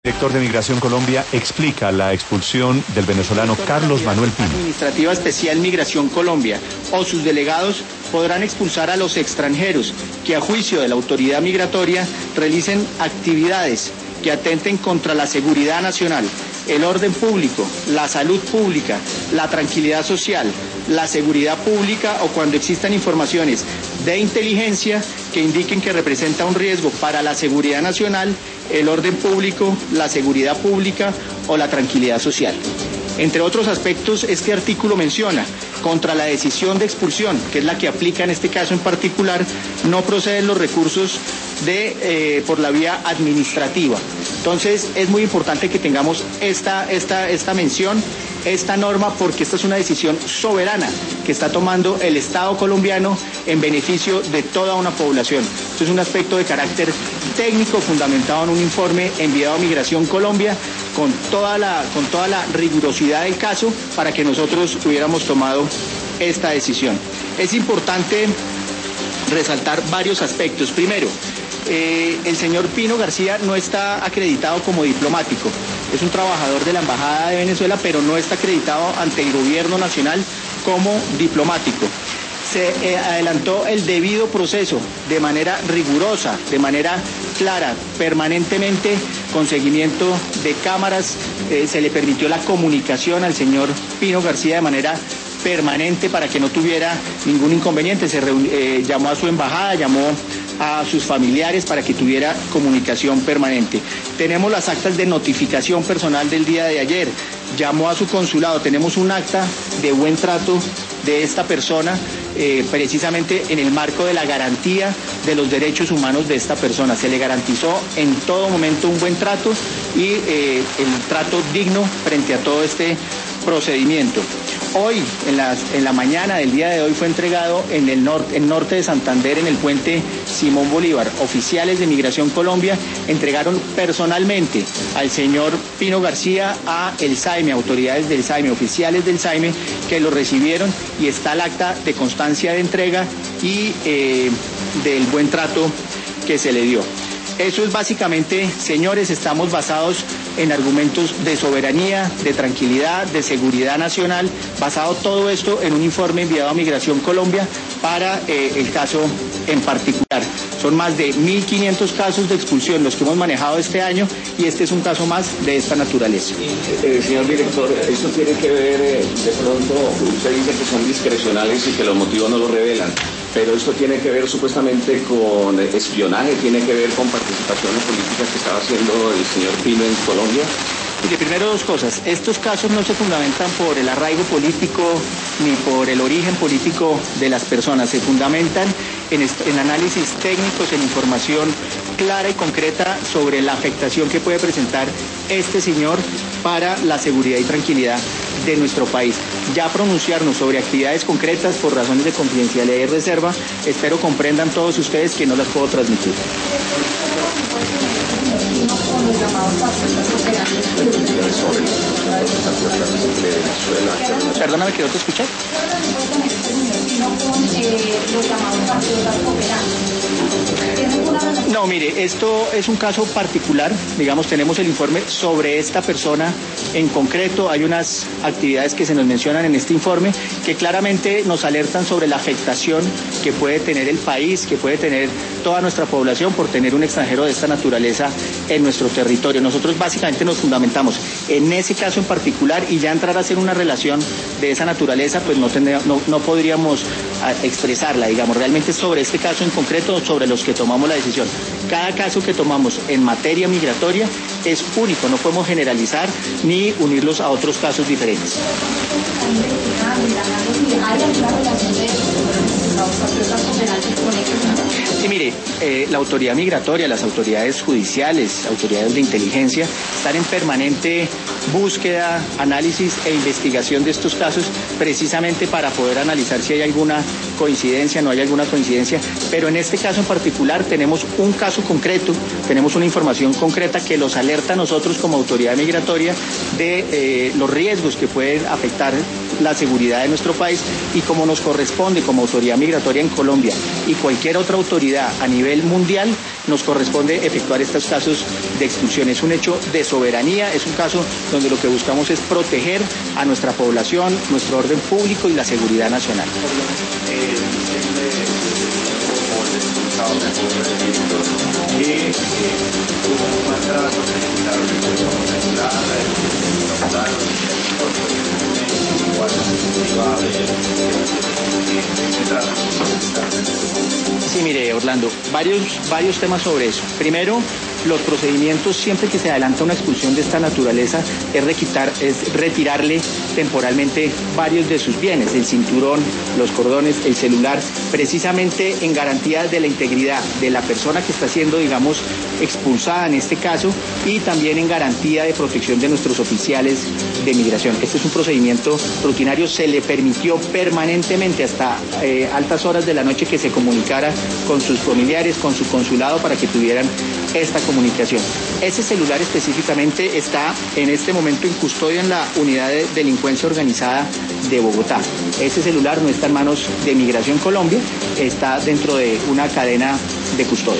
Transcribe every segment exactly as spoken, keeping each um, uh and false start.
El director de Migración Colombia explica la expulsión del venezolano Carlos Manuel Pino. Administrativa Especial Migración Colombia o sus delegados podrán expulsar a los extranjeros que a juicio de la autoridad migratoria realicen actividades que atenten contra la seguridad nacional, el orden público, la salud pública, la tranquilidad social, la seguridad pública o cuando existan informaciones de inteligencia que indiquen que representa un riesgo para la seguridad nacional, el orden público, la seguridad pública o la tranquilidad social. Entre otros aspectos, este artículo menciona contra la decisión de expulsión, que es la que aplica en este caso en particular, no proceden los recursos de, eh, por la vía administrativa. Entonces, es muy importante que tengamos esta, esta, esta mención, esta norma, porque esta es una decisión soberana que está tomando el Estado colombiano en beneficio de toda una población. Esto es un aspecto de carácter técnico fundamentado en un informe enviado a Migración Colombia con toda la, con toda la rigurosidad del caso para que nosotros hubiéramos tomado esta decisión. Es importante resaltar varios aspectos. Primero, eh, el señor Pino García no está acreditado como diplomático. Es un trabajador de la Embajada de Venezuela, pero no está acreditado ante el gobierno nacional como diplomático. Se eh, adelantó el debido proceso de manera rigurosa, de manera clara, permanentemente, con seguimiento de cámaras. Eh, se le permitió la comunicación al señor Pino García de manera permanente para que no tuviera ningún inconveniente. Se eh, llamó a su embajada, llamó a sus familiares para que tuviera comunicación permanente. Tenemos las actas de notificación personal del día de ayer, llamó a su consulado, tenemos un acta de buen trato de esta persona, eh, precisamente en el marco de la garantía de los derechos humanos de esta persona. Se le garantizó en todo momento un buen trato y eh, el trato digno frente a todo este procedimiento. Hoy, en, las, en la mañana del día de hoy, fue entregado en el norte, en norte de Santander, en el puente Simón Bolívar. Oficiales de Migración Colombia entregaron personalmente al señor Pino García a el SAIME, autoridades del SAIME, oficiales del SAIME, que lo recibieron y está el acta de constancia de entrega y eh, del buen trato que se le dio. Eso es básicamente, señores, estamos basados en argumentos de soberanía, de tranquilidad, de seguridad nacional, basado todo esto en un informe enviado a Migración Colombia para eh, el caso en particular. Son más de mil quinientos casos de expulsión los que hemos manejado este año y este es un caso más de esta naturaleza. Eh, señor director, esto tiene que ver, eh, de pronto, usted dice que son discrecionales y que los motivos no lo revelan, pero esto tiene que ver supuestamente con espionaje, tiene que ver con participaciones políticas que estaba haciendo el señor Pino en Colombia. Mire, primero dos cosas. Estos casos no se fundamentan por el arraigo político ni por el origen político de las personas. Se fundamentan en, en análisis técnicos, en información clara y concreta sobre la afectación que puede presentar este señor para la seguridad y tranquilidad de nuestro país. Ya pronunciarnos sobre actividades concretas por razones de confidencialidad y reserva, espero comprendan todos ustedes que no las puedo transmitir. Perdóname que no te escuché. No, mire, esto es un caso particular, digamos, tenemos el informe sobre esta persona en concreto, hay unas actividades que se nos mencionan en este informe que claramente nos alertan sobre la afectación que puede tener el país, que puede tener toda nuestra población por tener un extranjero de esta naturaleza en nuestro territorio. Nosotros básicamente nos fundamentamos en ese caso en particular y ya entrar a hacer una relación de esa naturaleza, pues no, tendría, no, no podríamos expresarla, digamos, realmente sobre este caso en concreto, sobre los que tomamos la decisión. Cada caso que tomamos en materia migratoria es único, no podemos generalizar ni unirlos a otros casos diferentes. Sí, mire, eh, la autoridad migratoria, las autoridades judiciales, autoridades de inteligencia, están en permanente búsqueda, análisis e investigación de estos casos, precisamente para poder analizar si hay alguna coincidencia, no hay alguna coincidencia, pero en este caso en particular tenemos un caso concreto, tenemos una información concreta que los alerta a nosotros como autoridad migratoria de eh, los riesgos que pueden afectar la seguridad de nuestro país y como nos corresponde como autoridad migratoria en Colombia y cualquier otra autoridad a nivel mundial, nos corresponde efectuar estos casos de expulsión. Es un hecho de soberanía, es un caso donde lo que buscamos es proteger a nuestra población, nuestro orden público y la seguridad nacional. Sí, mire, Orlando, varios, varios temas sobre eso. Primero, los procedimientos, siempre que se adelanta una expulsión de esta naturaleza, es, requitar, es retirarle temporalmente varios de sus bienes, el cinturón, los cordones, el celular, precisamente en garantía de la integridad de la persona que está siendo, digamos, expulsada en este caso, y también en garantía de protección de nuestros oficiales de migración. Este es un procedimiento rutinario, se le permitió permanentemente hasta eh, altas horas de la noche que se comunicara con sus familiares, con su consulado, para que tuvieran esta comunicación. Ese celular específicamente está en este momento en custodia en la unidad de delincuencia organizada de Bogotá. Ese celular no está en manos de Migración Colombia, está dentro de una cadena de custodia.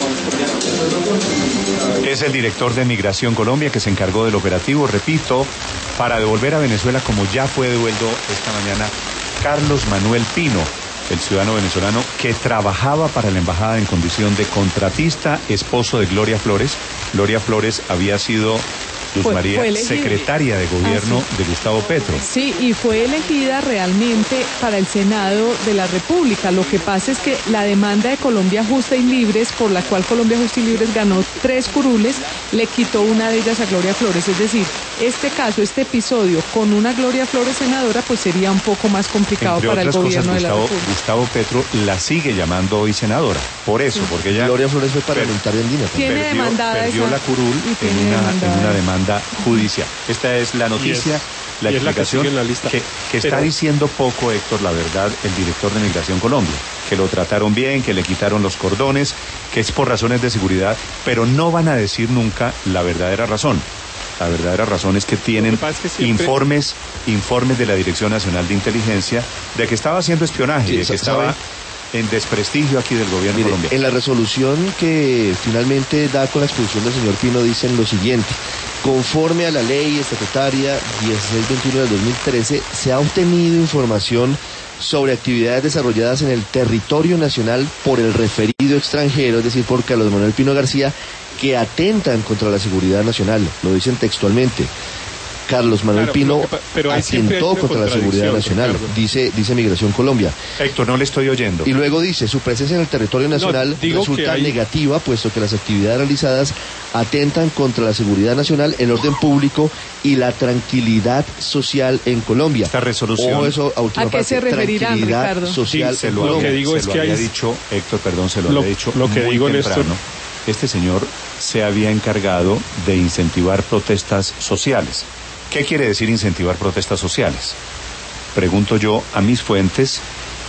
Es el director de Migración Colombia que se encargó del operativo, repito, para devolver a Venezuela, como ya fue devuelto esta mañana, Carlos Manuel Pino, el ciudadano venezolano que trabajaba para la embajada en condición de contratista, esposo de Gloria Flores. Gloria Flores había sido, Luz fue, María, fue secretaria de gobierno ah, sí. de Gustavo Petro. Sí, y fue elegida realmente para el Senado de la República. Lo que pasa es que la demanda de Colombia Justa y Libres, por la cual Colombia Justa y Libres ganó tres curules, le quitó una de ellas a Gloria Flores. Es decir, este caso, este episodio con una Gloria Flores senadora, pues sería un poco más complicado Entre para el gobierno cosas, de la Gustavo, República. Gustavo Petro la sigue llamando hoy senadora, por eso, sí. porque ella... Gloria Flores fue parlamentaria en Lima. Tiene perdió, demandada perdió esa, la curul en una, en una demanda judicial. Esta es la noticia, es, la explicación es la que, que, que Pero... está diciendo poco, Héctor, la verdad, el director de Migración Colombia, que lo trataron bien, que le quitaron los cordones, que es por razones de seguridad, pero no van a decir nunca la verdadera razón. La verdadera razón es que tienen que es que siempre... informes, informes de la Dirección Nacional de Inteligencia de que estaba haciendo espionaje, sí, de que estaba en desprestigio aquí del gobierno Mire, colombiano. En la resolución que finalmente da con la expulsión del señor Pino dicen lo siguiente: conforme a la ley estatutaria dieciséis veintiuno del dos mil trece, se ha obtenido información sobre actividades desarrolladas en el territorio nacional por el referido extranjero, es decir, por Carlos Manuel Pino García, que atentan contra la seguridad nacional. Lo dicen textualmente. Carlos Manuel claro, Pino pero, pero atentó contra la seguridad nacional, dice, dice Migración Colombia. Héctor, no le estoy oyendo. Y luego dice, su presencia en el territorio nacional no, resulta hay... negativa, puesto que las actividades realizadas atentan contra la seguridad nacional, el orden público y la tranquilidad social en Colombia. Esta resolución... O eso, a, ¿A qué parte, se referirán, tranquilidad Ricardo? social sí, se lo, lo, que digo se es lo que había hay... dicho, Héctor, perdón, se lo, lo había dicho lo que muy digo temprano. Néstor... Este señor se había encargado de incentivar protestas sociales. ¿Qué quiere decir incentivar protestas sociales? Pregunto yo a mis fuentes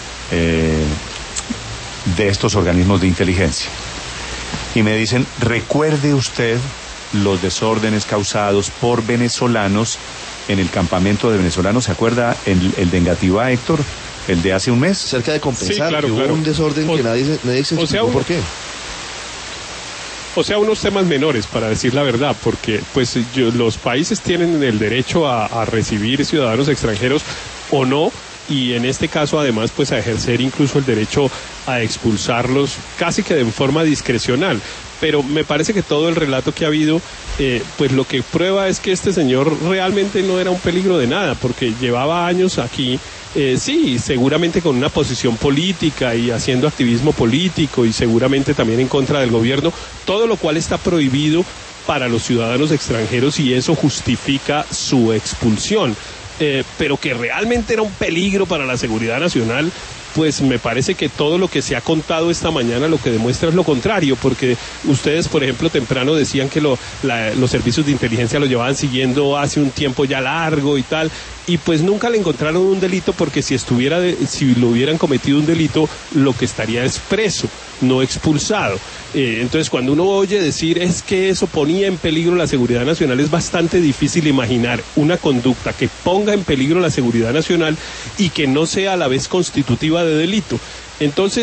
eh, de estos organismos de inteligencia. Y me dicen, recuerde usted los desórdenes causados por venezolanos en el campamento de venezolanos. ¿Se acuerda el, el de Engativá, Héctor? El de hace un mes. Cerca de compensar, sí, claro, que claro. hubo un desorden o, que nadie, nadie se explicó o sea, un... por qué. O sea, unos temas menores, para decir la verdad, porque pues yo, los países tienen el derecho a, a recibir ciudadanos extranjeros o no, y en este caso además pues a ejercer incluso el derecho a expulsarlos casi que de forma discrecional. Pero me parece que todo el relato que ha habido, eh, pues lo que prueba es que este señor realmente no era un peligro de nada, porque llevaba años aquí. Eh, sí, seguramente con una posición política y haciendo activismo político y seguramente también en contra del gobierno, todo lo cual está prohibido para los ciudadanos extranjeros y eso justifica su expulsión. Eh, pero que realmente era un peligro para la seguridad nacional, pues me parece que todo lo que se ha contado esta mañana lo que demuestra es lo contrario, porque ustedes, por ejemplo, temprano decían que lo, la, los servicios de inteligencia lo llevaban siguiendo hace un tiempo ya largo y tal, y pues nunca le encontraron un delito, porque si estuviera de, si lo hubieran cometido un delito, lo que estaría es preso, no expulsado. Eh, entonces, cuando uno oye decir es que eso ponía en peligro la seguridad nacional, es bastante difícil imaginar una conducta que ponga en peligro la seguridad nacional y que no sea a la vez constitutiva de delito. Entonces,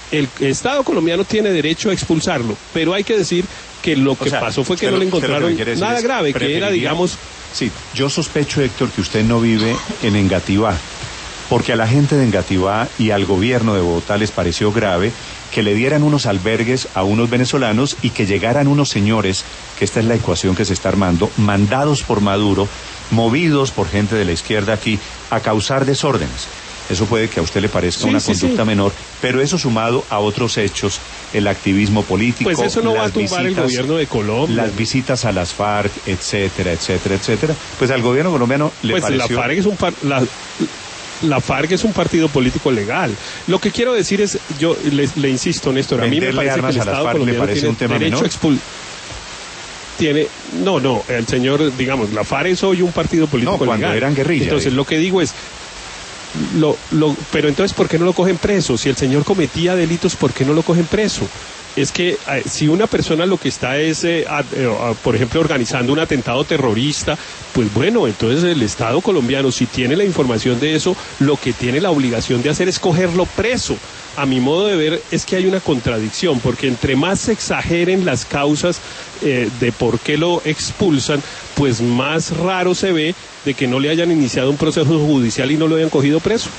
el Estado colombiano tiene derecho a expulsarlo, pero hay que decir que lo que o sea, pasó fue que no le encontraron que nada grave, que era, digamos... Sí, yo sospecho, Héctor, que usted no vive en Engativá, porque a la gente de Engativá y al gobierno de Bogotá les pareció grave que le dieran unos albergues a unos venezolanos y que llegaran unos señores, que esta es la ecuación que se está armando, mandados por Maduro, movidos por gente de la izquierda aquí, a causar desórdenes. Eso puede que a usted le parezca sí, una sí, conducta sí. menor, pero eso sumado a otros hechos, el activismo político, pues eso no las va a tumbar visitas, el gobierno de Colombia, las visitas a las FARC, etcétera, etcétera, etcétera. Pues al gobierno colombiano le pues pareció... la FARC es un par... la... La FARC es un partido político legal. Lo que quiero decir es, yo le, le insisto, Néstor, a mí me parece que el Estado colombiano tiene un tema derecho menor? a expulsar. Tiene, no, no, el señor, digamos, la FARC es hoy un partido político no, cuando legal. eran guerrilla. Entonces, eh. lo que digo es, lo, lo, pero entonces, ¿por qué no lo cogen preso? Si el señor cometía delitos, ¿por qué no lo cogen preso? Es que eh, si una persona lo que está es, eh, a, eh, a, por ejemplo, organizando un atentado terrorista, pues bueno, entonces el Estado colombiano, si tiene la información de eso, lo que tiene la obligación de hacer es cogerlo preso. A mi modo de ver es que hay una contradicción, porque entre más se exageren las causas eh, de por qué lo expulsan, pues más raro se ve de que no le hayan iniciado un proceso judicial y no lo hayan cogido preso.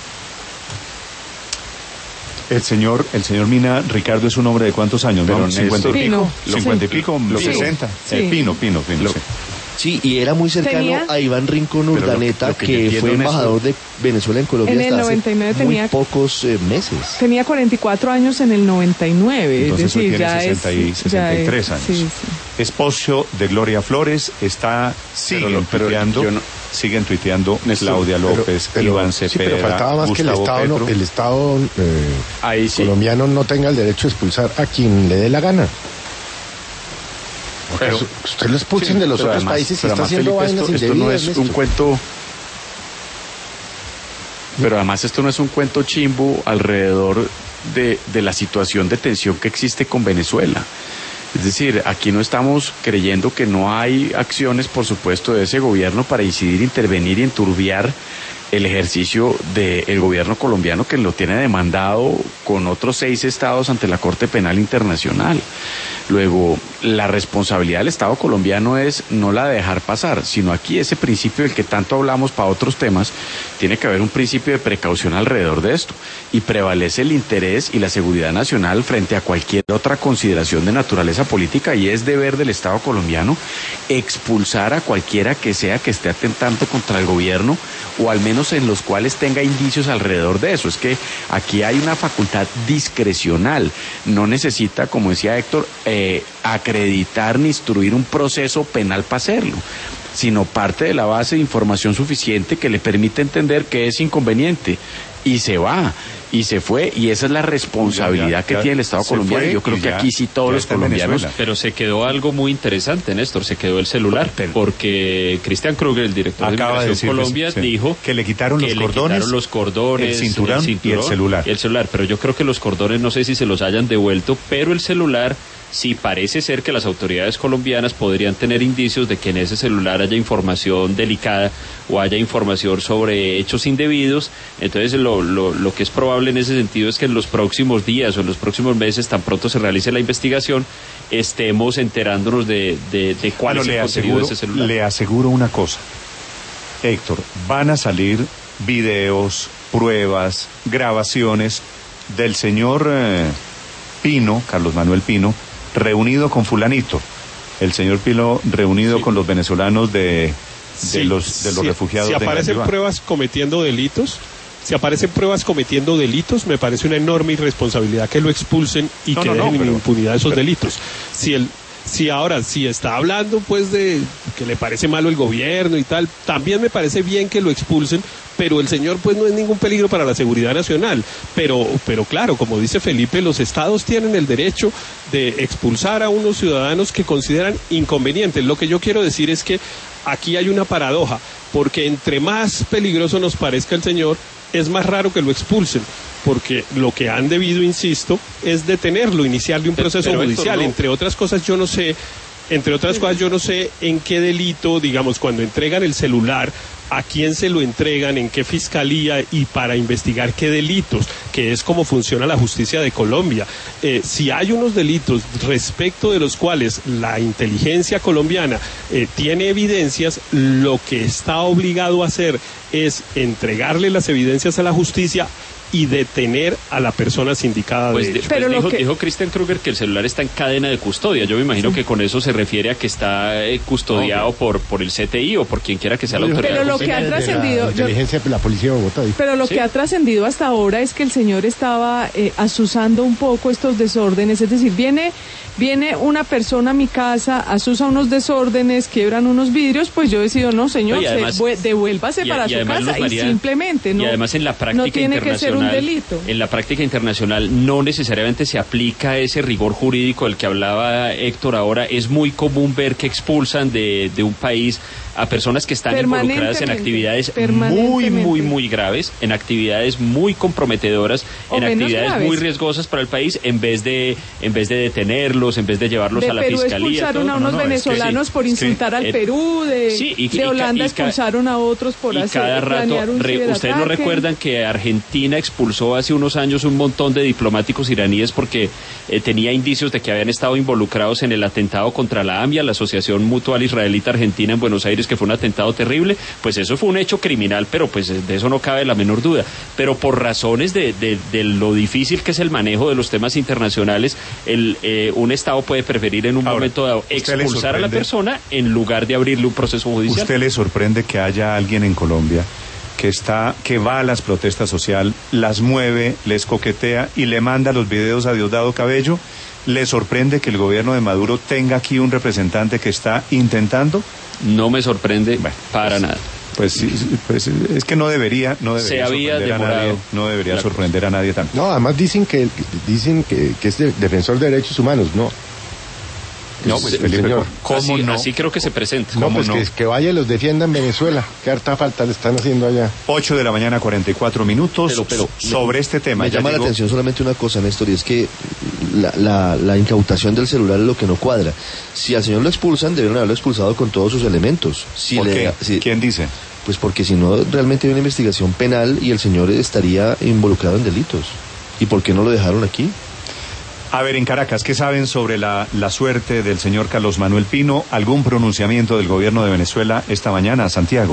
El señor, el señor Mina, Ricardo, es un hombre de cuántos años, pero ¿no? cincuenta y pico, sí. cincuenta y pico, lo sesenta, sí. eh, Pino, Pino, Pino, lo, sí. Sí, y era muy cercano ¿Tenía? a Iván Rincón Urdaneta, lo, lo que, que fue embajador de Venezuela en Colombia en el hasta noventa y nueve hace tenía, muy pocos eh, meses. Tenía cuarenta y cuatro años en el noventa y nueve, Entonces es decir, hoy tiene ya sesenta y, es, sesenta y tres ya años. Es, sí, sí. Esposo de Gloria Flores, está, siguen pero, tuiteando, pero no, siguen tuiteando Néstor, Claudia López, pero, pero, Iván Cepeda, sí, pero faltaba más Gustavo que el Estado, no, el Estado eh, Ahí sí. colombiano no tenga el derecho a expulsar a quien le dé la gana. Pero, usted lo expulsen sí, de los otros además, países y está además, haciendo Felipe, vainas esto, esto no es un cuento, pero además esto no es un cuento chimbo alrededor de, de la situación de tensión que existe con Venezuela. Es decir, aquí no estamos creyendo que no hay acciones, por supuesto, de ese gobierno para incidir, intervenir y enturbiar el ejercicio del gobierno colombiano, que lo tiene demandado con otros seis estados ante la Corte Penal Internacional. Luego, la responsabilidad del Estado colombiano es no la de dejar pasar, sino aquí ese principio del que tanto hablamos para otros temas, tiene que haber un principio de precaución alrededor de esto, y prevalece el interés y la seguridad nacional frente a cualquier otra consideración de naturaleza política, y es deber del Estado colombiano expulsar a cualquiera que sea que esté atentando contra el gobierno, o al menos en los cuales tenga indicios alrededor de eso. Es que aquí hay una facultad discrecional, no necesita, como decía Héctor, eh, acreditar ni instruir un proceso penal para hacerlo, sino parte de la base de información suficiente que le permite entender que es inconveniente, y se va, y se fue, y esa es la responsabilidad ya, ya, que ya tiene el Estado colombiano. Yo creo que ya, aquí sí todos los colombianos... Pero se quedó algo muy interesante, Néstor, se quedó el celular, porque Cristian Kruger, el director Acaba de Migración Colombia, sí, dijo que le quitaron los que cordones, le quitaron los cordones, el cinturón, el cinturón y el celular. Y el celular, pero yo creo que los cordones no sé si se los hayan devuelto, pero el celular... Sí, parece ser que las autoridades colombianas podrían tener indicios de que en ese celular haya información delicada o haya información sobre hechos indebidos. Entonces, lo, lo, lo que es probable en ese sentido es que en los próximos días o en los próximos meses, tan pronto se realice la investigación, estemos enterándonos de, de, de cuál bueno, es el contenido de ese celular. Le aseguro una cosa, Héctor, van a salir videos, pruebas, grabaciones del señor eh, Pino, Carlos Manuel Pino, reunido con fulanito, el señor Pino reunido sí. con los venezolanos de, de sí, los de los sí, refugiados. Si aparecen de pruebas cometiendo delitos, si aparecen pruebas cometiendo delitos, me parece una enorme irresponsabilidad que lo expulsen y no, que no, dejen no, pero, impunidad esos pero, delitos. Si el Si ahora, si está hablando pues de que le parece malo el gobierno y tal, también me parece bien que lo expulsen, pero el señor pues no es ningún peligro para la seguridad nacional. Pero, pero claro, como dice Felipe, los estados tienen el derecho de expulsar a unos ciudadanos que consideran inconvenientes. Lo que yo quiero decir es que aquí hay una paradoja, porque entre más peligroso nos parezca el señor, es más raro que lo expulsen, porque lo que han debido, insisto, es detenerlo, iniciarle un proceso pero, pero judicial. No. Entre otras cosas, yo no sé Entre otras cosas, yo no sé en qué delito, digamos, cuando entregan el celular, a quién se lo entregan, en qué fiscalía y para investigar qué delitos, que es como funciona la justicia de Colombia. Eh, si hay unos delitos respecto de los cuales la inteligencia colombiana eh, tiene evidencias, lo que está obligado a hacer es entregarle las evidencias a la justicia y detener a la persona sindicada pues de de, hecho. pues Pero dijo, lo que... dijo Christian Kruger que el celular está en cadena de custodia. Yo me imagino sí. que con eso se refiere a que está eh, custodiado okay. por, por el C T I o por quien quiera que sea la pero autoridad. Pero lo que ha trascendido... La inteligencia de la policía de Bogotá. Dijo. Pero lo ¿Sí? que ha trascendido hasta ahora es que el señor estaba eh, asusando un poco estos desórdenes. Es decir, viene... Viene una persona a mi casa, asusa unos desórdenes, quiebran unos vidrios, pues yo decido, no, señor, no, además, se, devuélvase y, para y su casa María, y simplemente no, y además en la práctica no tiene que ser un delito. En la práctica internacional no necesariamente se aplica ese rigor jurídico del que hablaba Héctor ahora. Es muy común ver que expulsan de, de un país a personas que están involucradas en actividades muy, muy, muy graves, en actividades muy comprometedoras, o en actividades graves. muy riesgosas para el país, en vez de, en vez de detenerlos, en vez de llevarlos de a la Perú fiscalía. Expulsaron todo. a unos no, no, venezolanos es que, por insultar sí, al eh, Perú, de, sí, y, de y, Holanda y, expulsaron a otros por y hacer cada rato, un re, ustedes no recuerdan que Argentina expulsó hace unos años un montón de diplomáticos iraníes porque eh, tenía indicios de que habían estado involucrados en el atentado contra la AMIA, la Asociación Mutual Israelita Argentina en Buenos Aires, que fue un atentado terrible. Pues eso fue un hecho criminal, pero pues de eso no cabe la menor duda. Pero por razones de, de, de lo difícil que es el manejo de los temas internacionales, el, eh, un Estado puede preferir en un Ahora, momento dado expulsar a la persona en lugar de abrirle un proceso judicial. ¿Usted le sorprende que haya alguien en Colombia que está, que va a las protestas sociales, las mueve, les coquetea y le manda los videos a Diosdado Cabello? ¿Le sorprende que el gobierno de Maduro tenga aquí un representante que está intentando? No me sorprende bueno, para pues, nada. Pues, pues es que no debería, no debería Se había sorprender demorado. a nadie, no debería sorprender a nadie tanto. No, además dicen que dicen que, que es de, defensor de derechos humanos, ¿no. No, pues Felipe, señor. ¿cómo así, no? Así creo que se presenta. No, pues no? Que, que vaya y los defienda en Venezuela. ¿Qué harta falta le están haciendo allá? ocho de la mañana, cuarenta y cuatro minutos. Pero, pero sobre me, este tema. Me llama llegó... la atención solamente una cosa, Néstor, y es que la, la, la incautación del celular es lo que no cuadra. Si al señor lo expulsan, debieron haberlo expulsado con todos sus elementos. Si ¿Por le, qué? Si, ¿Quién dice? Pues porque si no, realmente hay una investigación penal y el señor estaría involucrado en delitos. ¿Y por qué no lo dejaron aquí? A ver, en Caracas, ¿qué saben sobre la, la suerte del señor Carlos Manuel Pino? ¿Algún pronunciamiento del gobierno de Venezuela esta mañana, Santiago?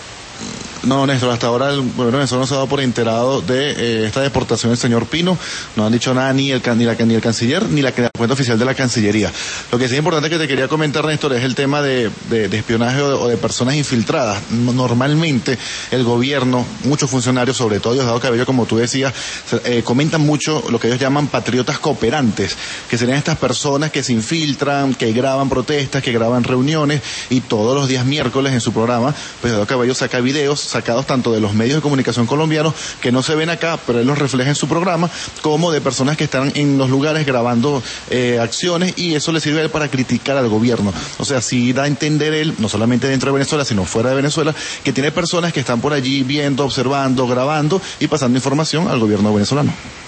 No, Néstor, hasta ahora el gobierno venezolano no se ha dado por enterado de eh, esta deportación del señor Pino. No han dicho nada ni el, ni la, ni el canciller ni la, la cuenta oficial de la Cancillería. Lo que sí es importante que te quería comentar, Néstor, es el tema de, de, de espionaje o de, o de personas infiltradas. Normalmente el gobierno, muchos funcionarios, sobre todo Diosdado Cabello, como tú decías, eh, comentan mucho lo que ellos llaman patriotas cooperantes, que serían estas personas que se infiltran, que graban protestas, que graban reuniones, y todos los días miércoles en su programa, pues Diosdado Cabello saca videos sacados tanto de los medios de comunicación colombianos que no se ven acá, pero él los refleja en su programa, como de personas que están en los lugares grabando eh, acciones, y eso le sirve a él para criticar al gobierno. O sea, sí da a entender él, no solamente dentro de Venezuela, sino fuera de Venezuela, que tiene personas que están por allí viendo, observando, grabando y pasando información al gobierno venezolano.